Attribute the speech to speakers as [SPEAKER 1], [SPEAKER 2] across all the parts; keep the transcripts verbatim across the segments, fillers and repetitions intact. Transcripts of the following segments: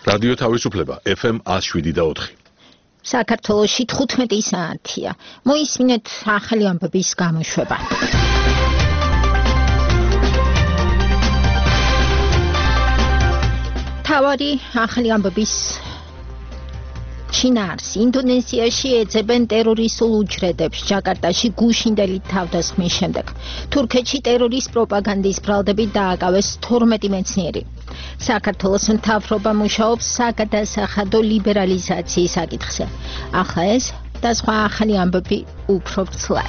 [SPEAKER 1] რადიო თავისუფლება ეფ ემ one oh seven და four.
[SPEAKER 2] საქართველოში თხუთმეტი საათია. მოისმინეთ ახალი ამბების გამოშვება. თავარი ახალი ამბების ჩინარს ინდონეზიაში ეძებენ ტერორისტულ უჯრედებს ჯაკარტაში გუშინდელი თავდასხმის შემდეგ. თურქეთში ტერორისტ პროპაგანდის ბრალდებით დააკავეს თორმეტი მეცნიერი. საქართველოს მთავრობა მუშაობს საგადასახადო ლიბერალიზაციის საკითხზე. ახლა ეს და სხვა ახალი ამბები უფრო ვრცლად.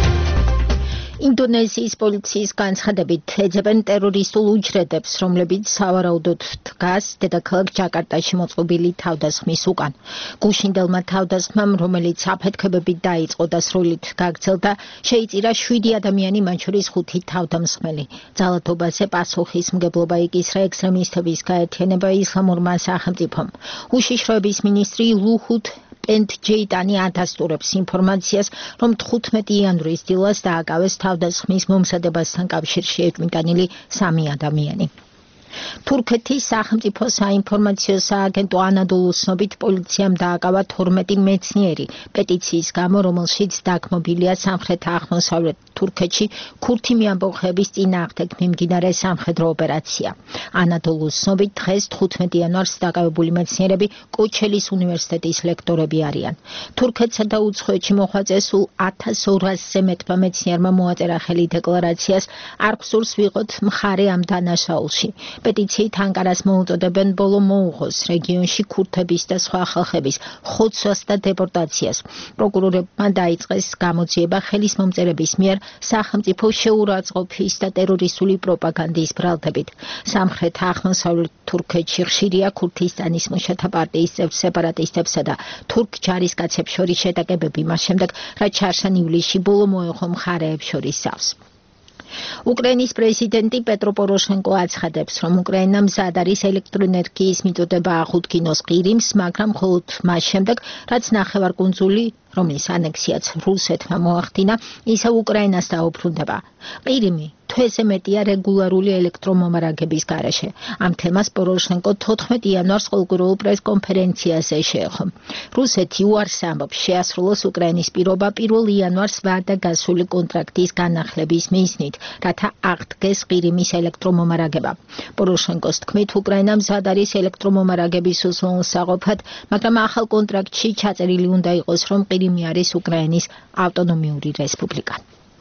[SPEAKER 2] ინდონეზიის პოლიციის განცხადებით ეძებენ ტერორისტულ უჯრედებს, რომლებიც სავარაუდოდ დგას დედაქალაქ ჯაკარტაში მოწყობილი თავდასხმის უკან. გუშინდელმა თავდასხმამ, რომელიც აფეთქებებით დაიწყო და სრულად გაგრძელდა, შეიწირა შვიდი ადამიანი, მათ შორის ხუთი თავდამსხმელი. ძალადობაზე პასუხისმგებლობა იკისრა ექსტრემისტების გაერთიანება ისლამურმა სახელმწიფომ. უშიშროების მინისტრი ლუჰუტ პენტჯეიტანი ადასტურებს ინფორმაციას, რომ თხუთმეტი იანვრის დილას დააკავეს თავდასხმის მომზადებასთან კავშირში ეჭვმიტანილი სამი ადამიანი. თურქეთის სახელმწიფო საინფორმაციო სააგენტო ანადოლუს ცნობით პოლიციამ დააკავა თორმეტი მეცნიერი პეტიციის გამო, რომელშიც დაგმობილია სამხრეთ-აღმოსავლეთ თურქეთში ქურთი მეამბოხეების წინააღმდეგ მიმდინარე სამხედრო ოპერაცია. ანადოლუს ცნობით დღეს თხუთმეტი იანვარს დაკავებული მეცნიერები კოჩელის უნივერსიტეტის ლექტორები არიან. თურქეთსა და უცხოეთში მოღვაწე სულ ათას ორასზე მეტმა მეცნიერმა მოაწერა ხელი დეკლარაციას, არ გვსურს ვიყოთ მხარე ამ დანაშაულში. პეტიციით ანკარას მოუწოდებენ ბოლო მოუღოს რეგიონში ქურთების და სხვა ხალხების ხოცვას და დეპორტაციას. პროკურორებმა დაიწყეს გამოძიება ხელის მომწერების მიერ სახელმწიფო შეურაცხყოფის და ტერორისტული პროპაგანდის ბრალდებით. სამხრეთ-აღმოსავლეთ თურქეთში ხშირია ქურთისტანის მუშათა პარტიის წევრ სეპარატისტებსა და თურქ ჯარისკაცებს შორის შეტაკებები, მას შემდეგ, რაც ჩარშან ივლისში ბოლო მოეღო მხარეებს შორის სავს. უკრაინის პრეზიდენტი პეტრო პოროშენკო აცხადებს, რომ უკრაინა მზად არის ელექტროენერგიის მიწოდება აღუდგინოს ყირიმს, მაგრამ მხოლოდ მას შემდეგ, რაც ნახევარკუნძული, რომლის ანექსიაც რუსეთმა მოახდინა, ისევ უკრაინას დაუბრუნდება. ყირიმი თვეზე მეტია რეგულარული ელექტრომომარაგების გარეშე. ამ თემას პოროშენკო თოთხმეტი იანვარს ყოველკვირეულ პრესკონფერენციაზე შეეხო. რუსეთი უარს ამბობს შეასრულოს უკრაინის პირობა პირველ იანვარს ვადა გასული კონტრაქტის განახლების მიზნით, რათა აღდგეს ყირიმის ელექტრომომარაგება. პოროშენკოს თქმით, უკრაინა მზად არის ელექტრომომარაგების უზრუნველსაყოფად, მაგრამ ახალ კონტრაქტში ჩაწერილი უნდა იყოს, რომ ყირიმი არის უკრაინის ავტონომიური რესპუბლიკა.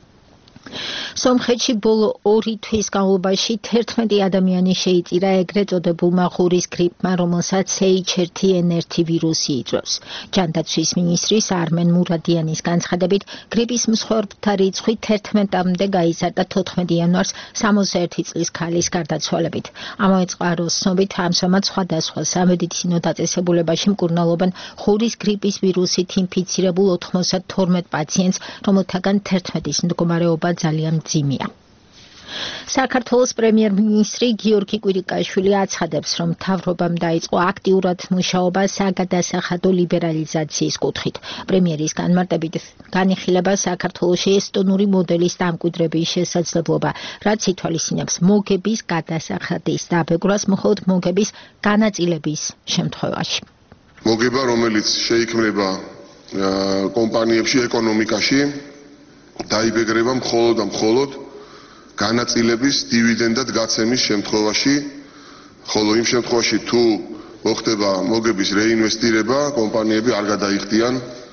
[SPEAKER 2] სომხეთში ბოლო ორი თვის განმავლობაში თერთმეტი ადამიანი შეიწირა ეგრეთ წოდებულმა ღურის გრიპმა, რომელსაც ეიჩ ერთი ენ ერთი ვირუსი იწვევს. ჯანდაცვის მინისტრის არმენ მურადიანის განცხადებით, გრიპის მსხვერპლთა რიცხვი თერთმეტამდე გაიზარდა თოთხმეტი იანვარს სამოცდაერთი წლის ქალის გარდაცვალებით. ამავე წყაროს ცნობით, ამჟამად სხვადასხვა სამედიცინო დაწესებულებაში მკურნალობენ ღურის გრიპის ვირუსით ინფიცირებულ ოთხმოცდათორმეტ პაციენტს, რომელთაგან თერთმეტის მდგომარეობა ძალიან მძიმეა. საქართველოს პრემიერ-მინისტრი გიორგი კვირიკაშვილი აცხადებს, რომ მთავრობამ დაიწყო აქტიურად მუშაობა საგადასახადო ლიბერალიზაციის კუთხით. პრემიერის განმარტებით განიხილება საქართველოში ესტონური მოდელის დამკვიდრების შესაძლებლობა, რაც ითვალისწინებს მოგების გადასახადის დაბეჭდას მხოლოდ მოგების განაწილების შემთხვევაში.
[SPEAKER 3] მოგება, რომელიც შეიქმნება კომპანიებში, ეკონომიკაში, დაიბეგრება მხოლოდ და მხოლოდ განაწილების დივიდენდად გაცემის შემთხვევაში, ხოლო იმ შემთხვევაში თუ მოხდება მოგების რეინვესტირება, კომპანიები არ გადაიხდიან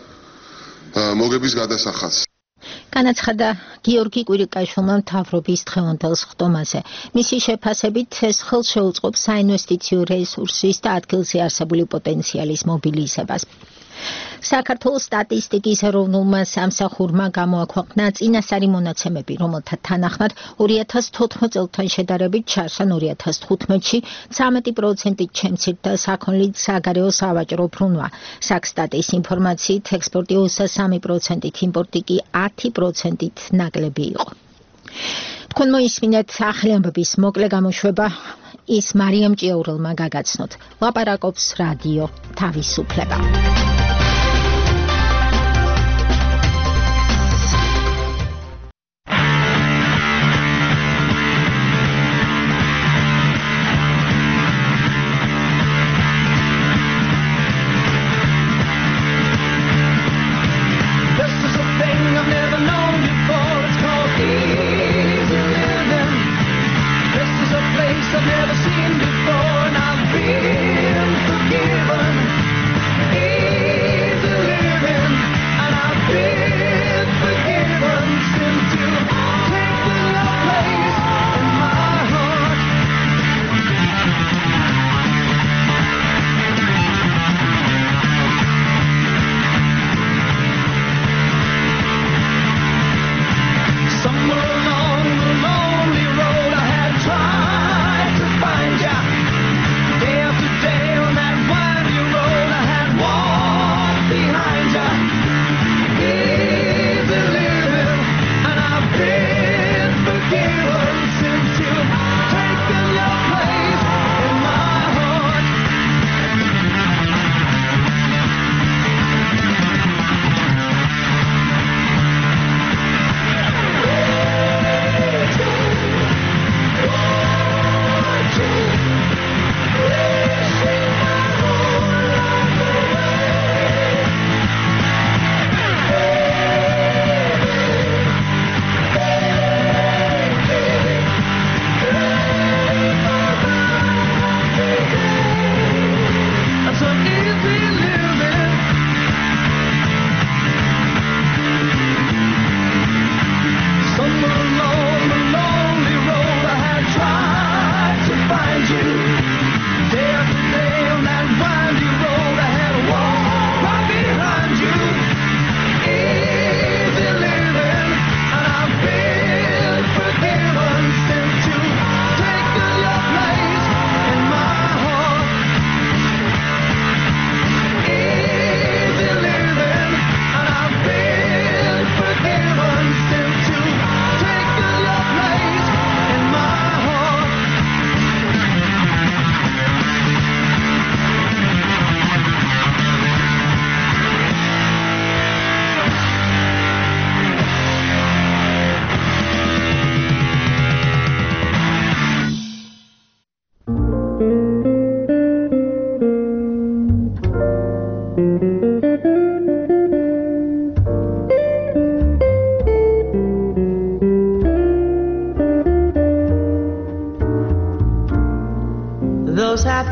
[SPEAKER 3] მოგების გადასახადს.
[SPEAKER 2] განაცხადა გიორგი კვირიკაშვილმა მთავრობის დღევანდელ სხდომაზე. მისი შეფასებით ეს ხელს შეუწყობს საინვესტიციო რესურსის და ადგილზე არსებული პოტენციალის მობილიზებას. საქართველოს სტატისტიკის ეროვნულმა სამსახურმა გამოაქვეყნა წინასწარი მონაცემები, რომელთა თანახმად ორი ათას თოთხმეტ წელთან შედარებით ჩარშან ორი ათას თხუთმეტში ცამეტი პროცენტით შემცირდა საქონლით საგარეო სავაჭრო ბრუნვა. საქსტატის ინფორმაციით ექსპორტი ოცდასამი პროცენტით, იმპორტი კი ათი პროცენტით ნაკლები იყო. თქვენ მოისმინეთ ახალი ამბების მოკლე გამოშვება, ის მარიამ ჭიაურელმა გაგაცნოთ. ლაპარაკობს რადიო თავისუფლება.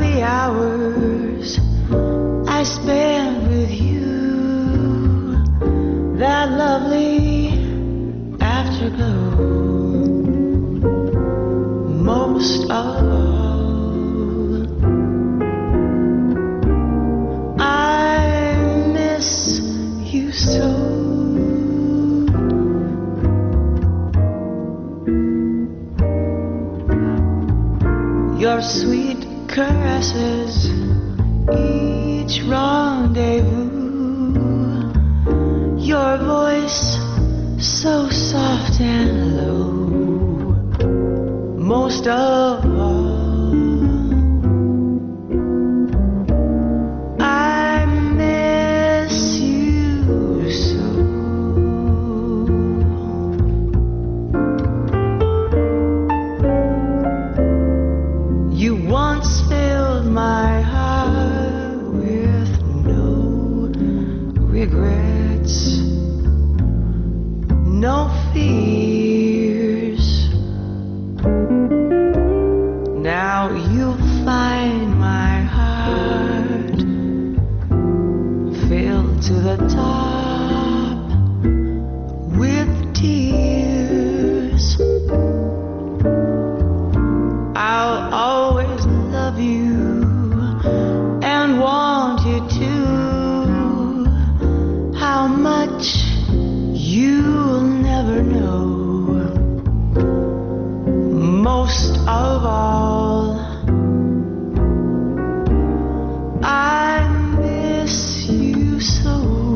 [SPEAKER 4] happy hours I spent with you, that lovely afterglow. Most of all, I miss you so. Your sweet caresses, each rendezvous, your voice so soft and low. Most of all, I miss you so. You once filled my heart with no regrets, no fears. Now you'll find my heart filled to the top with tears. I'll always love you and want you to. How much you'll never know. Most of all, I miss you so.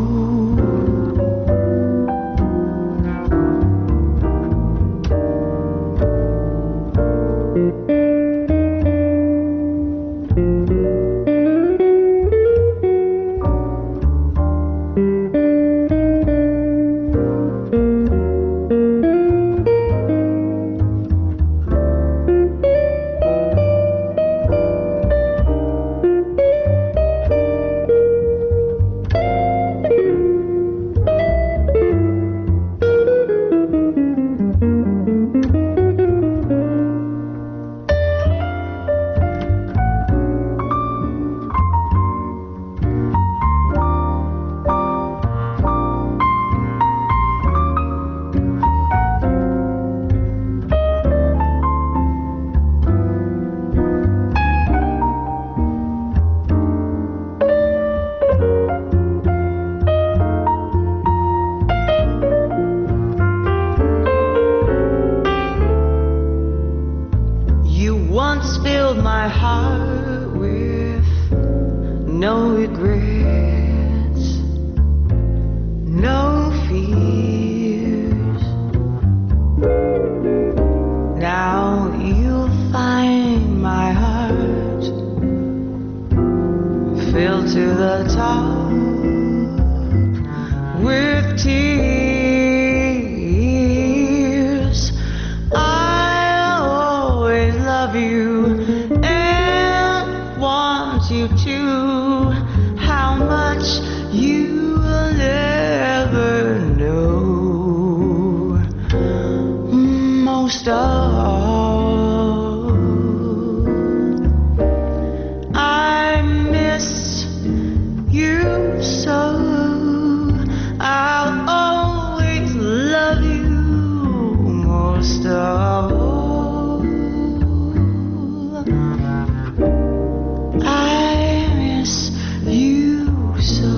[SPEAKER 4] Once filled my heart with no regrets, no fears. Now you'll find my heart filled to the top with tears. I'll always love you and want you to. How much you'll never know. Most of all, I miss you so. I'll always love you. Most of all, I miss you so.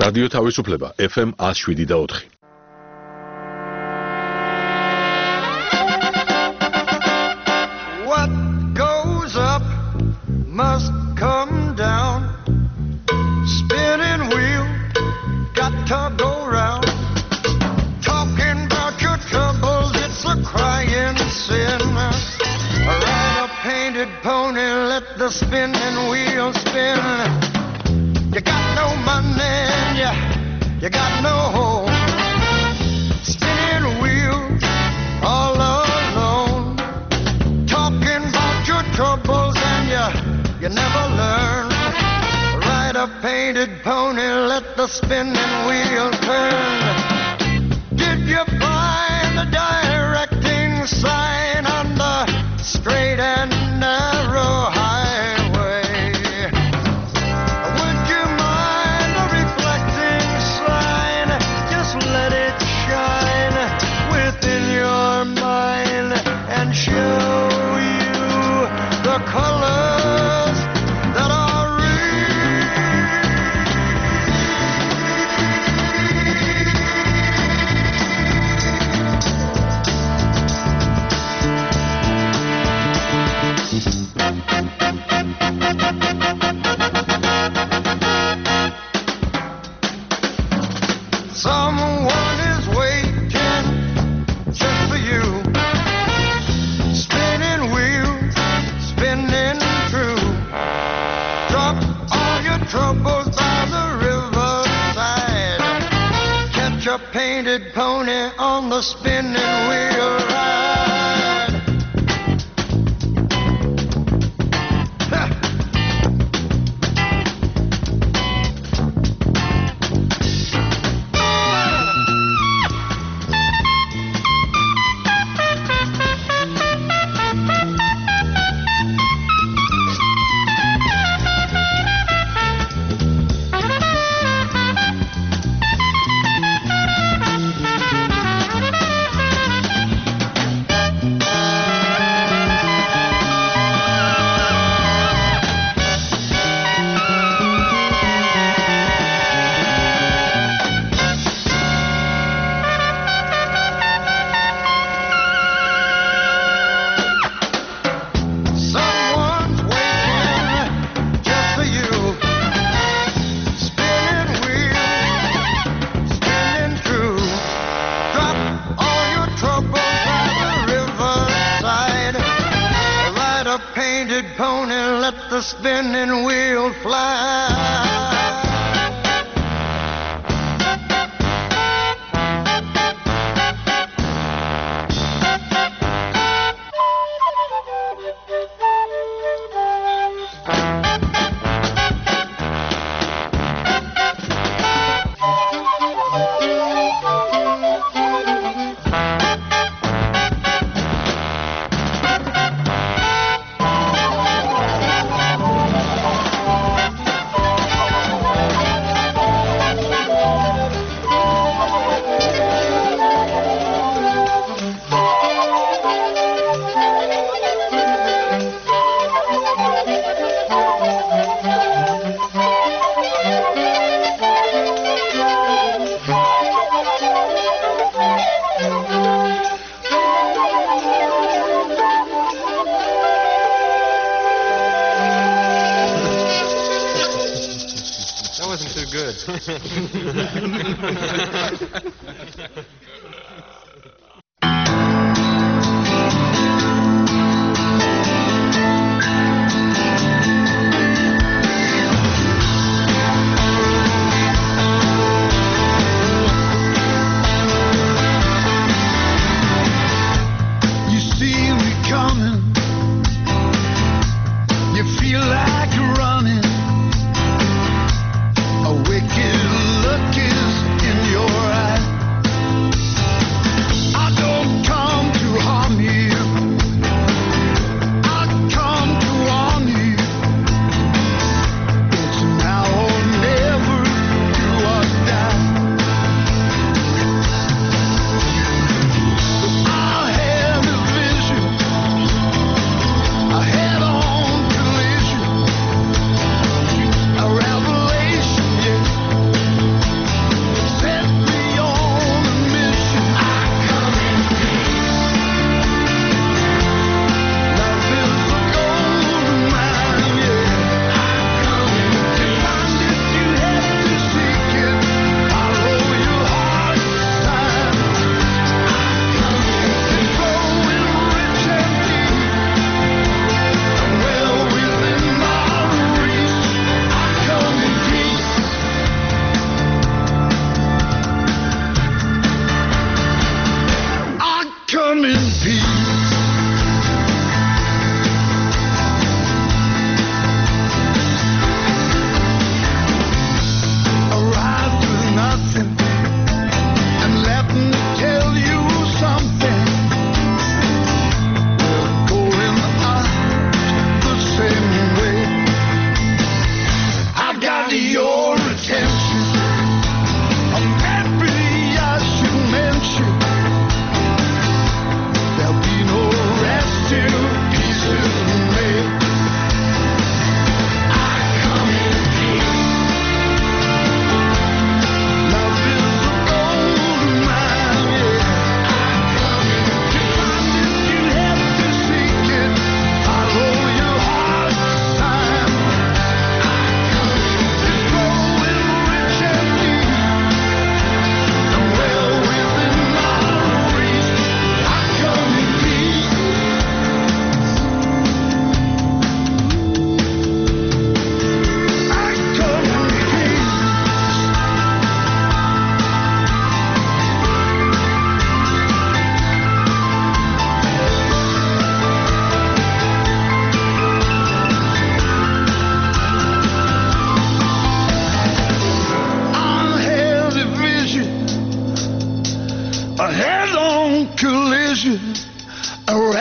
[SPEAKER 1] რადიო თავისუფლება F M one oh seven და four.
[SPEAKER 5] What goes up must come down. Spinning wheel got to go round. Talking about your troubles, it's a crying sin. Ride a painted pony, let the spinning wheel spin. You got no money, and you, you got no home. Spinning wheel all alone. Talking about your troubles and you, you never learn. Ride a painted pony, let the spinning wheel turn. Did you find the directing sign on the straight and narrow highway? Would you mind a reflecting sign? Just let it shine within your mind and show you the colors that are someone is waiting just for you. Spinning wheel, spinning true. Drop all your troubles by the riverside. Catch a painted pony on the spinning wheel ride. Ha! Someone's waiting just for you. Spinning wheel, spinning true. Drop all your troubles by the riverside. Ride a painted pony, let the spinning wheel fly.
[SPEAKER 6] That wasn't too good.
[SPEAKER 5] You see me coming. You feel like running. A wicked look is in your eye.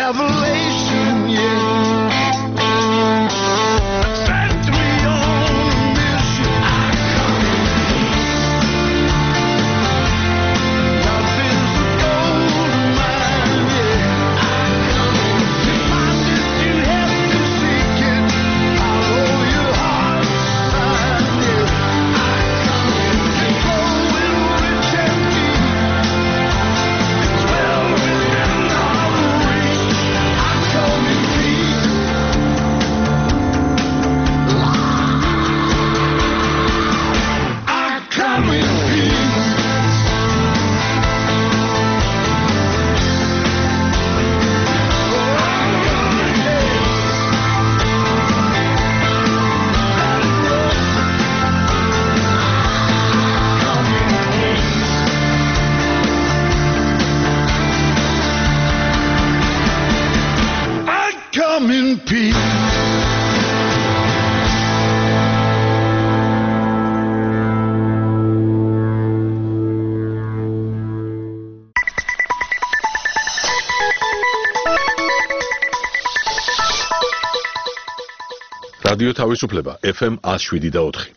[SPEAKER 5] revelation, yeah. Sent me on a mission. I come in peace. Love is a gold mine, yeah. I come in peace. Find it, you have to seek it. Follow your heart's sign, yeah. I come in peace. Flowing rich and deep. It's well within our reach. I come in peace. I come in peace. I come in peace.
[SPEAKER 1] რადიო თავისუფლება ეფ ემ one oh seven და four.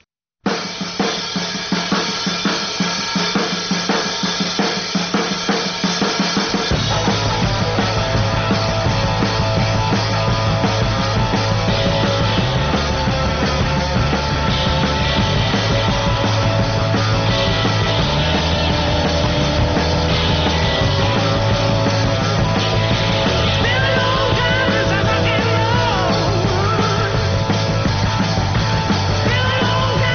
[SPEAKER 4] Been a long time since I rock and roll.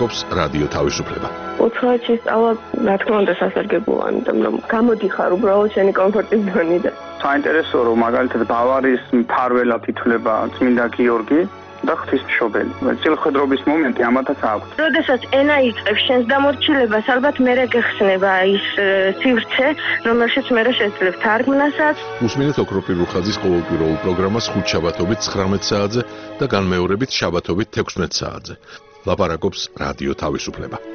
[SPEAKER 1] ლაპარაკობს რადიო თავისუფლება.
[SPEAKER 6] უცხოეთში სწავლა, რა თქმა უნდა, სასარგებლოა, იმიტომ რომ გამოდიხარ უბრალოდ შენი კომფორტის ზონიდან.
[SPEAKER 7] საინტერესოა, რომ მაგალითად ბავარიის მფარველად ითვლება წმინდა გიორგი და ღვთისმშობელი. წილხედრობის მომენტი ამათაც აქვს.
[SPEAKER 6] როდესაც ენა იწყებს შენს დამორჩილებას, ალბათ მერე გეხსნება ის სივრცე, რომელშიც მერე შეძლებ თარგმნასაც.
[SPEAKER 1] უსმინეთ ოქროპირ რუხაძის ყოველკვირეულ პროგრამას ხუთ შაბათობით ცხრამეტ საათზე და განმეორებით შაბათობით თექვსმეტ საათზე. ლაპარაკობს რადიო თავისუფლება.